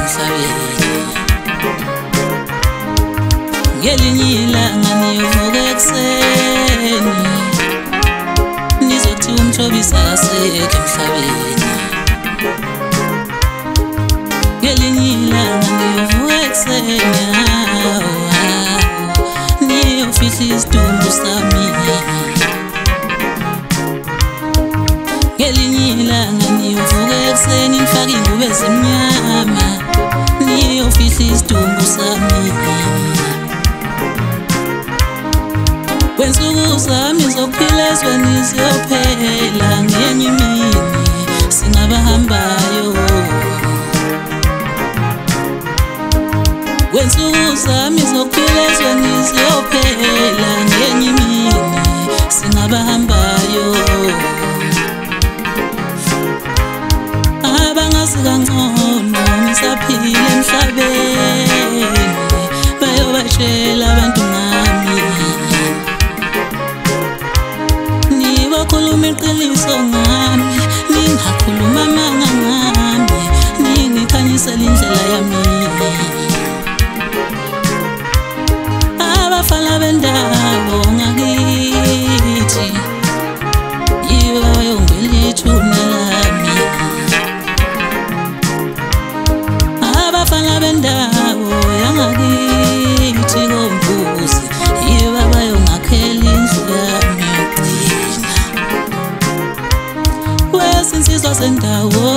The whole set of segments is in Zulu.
emhlabeni. Ngelinye ilanga niyovuka ekuseni nizothi umthobisa akasekho emhlabeni. Ngelinye ilanga niyovuka ekuseni niyofihla isidumbu sami. Ngelinye ilanga niyovuka ekuseni nifake ingubo ezimnyama niyofihla isidumbu sami. Kwensuku zami zokuphila ezweni ziyophela ngenye imini singabahambayo. Kwensuku zami zokuphila ezweni ziyophela ngenye imini singabahambayo. Abangazi kangcono ngisaphila emhlabeni bayobatshela abantu ngami. Nibakhuluma iqiniso ngami ningakhuluma amanga ngami ningikhanyisela indlela yami. Abafana bendawo ngakithi yibo abayongibela ithuna lami. Abafana bendawo yangakithi koMvusi yibo abayongakhela indlu yami yokugcina. Wesinsizwa sendawo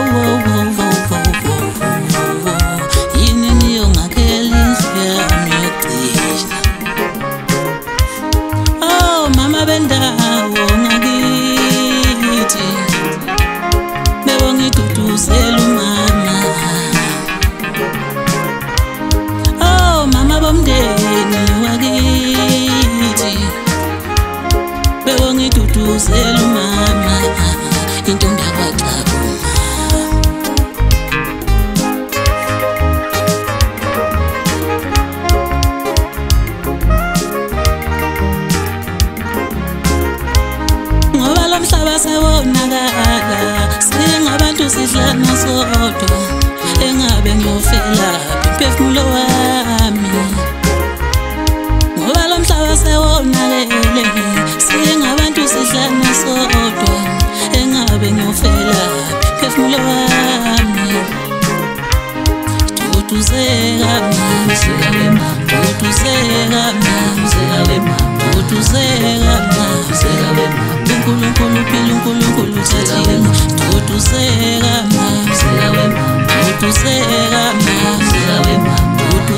yini niyongakhela indlu yami yokugcina. Oh mama bendawo ngakithi bebongiduduzela umama. Oh mama bomndeni wakithi bebongiduduzela umama. Into ndakwaXabuma. Ngoba lo mhlaba sewonakala singabantu sihlala sodwa engabe ngiyofelaphi umphefumulo wami. Ngoba lo mhlaba sewonakele singabantu sihlala sodwa engabe ngiyofelaphi umphefumulo wami. Duduzeka mama, duduzeka mama, duduzeka mama. Unkulunkulu phila uNkulunkulu uthathile. Duduzeka mama, duduzeka mama, duduzeka